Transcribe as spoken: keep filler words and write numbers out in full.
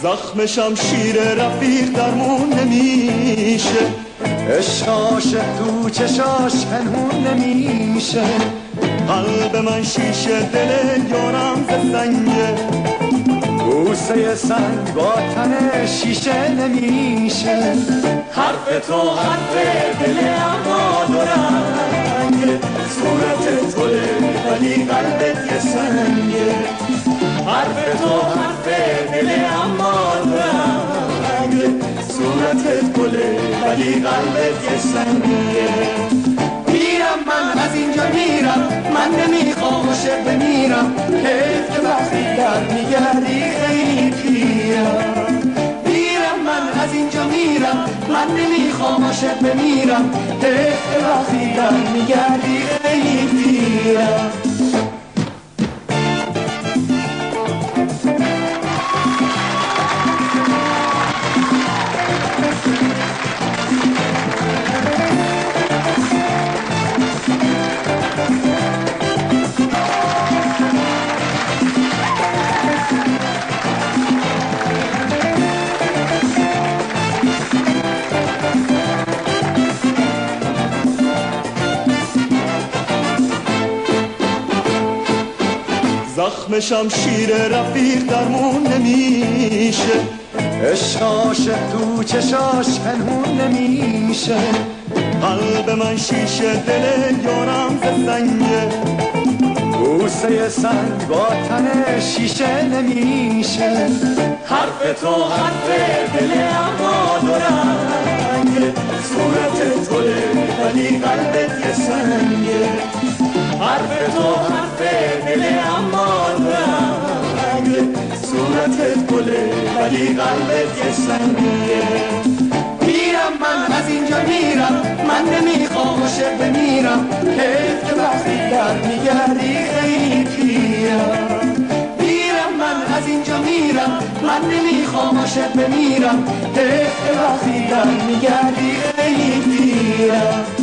زخم شمشیر رفیق درمون نمیشه، عشق عاشق تو چشاش پنهون نمیشه. قلب من شیشه دل یارم ز سنگه، بوسه سنگ با تن شیشه نمیشه. حرف تو حرف دل اما دو رنگه، صورت گله ولی قلبت یه سنگه. حرف تو حرف دل اما دو رنگه، صورت گله ولی قلبت یه سنگه. میرم من از اینجا میرم، من نمیخوام عاشق بمیرم، حیف که وقتی در میگردی خیلی پیرم. میرم من از اینجا میرم، من نمیخوام عاشق بمیرم، حیف که وقتی در میگردی خیلی پیرم. زخم شمشیر رفیق درمون نمیشه، عشق عاشق تو چشاش پنهون نمیشه. قلب من شیشه دل یارم ز سنگه، بوسه سنگ با تن شیشه نمیشه. حرف تو حرف دل اما دو رنگه، صورت گله ولی قلبت یه سنگه. حرف تو حرف دل اما دو رنگه، صورت گله ولی قلبت یه سنگه. میرم من از اینجا میرم، من نمیخوام عاشق بمیرم، حیف که وقتی در میگردی خیلی پیرم. میرم من از اینجا میرم، من نمیخوام عاشق بمیرم، حیف که وقتی در میگردی خیلی پیرم.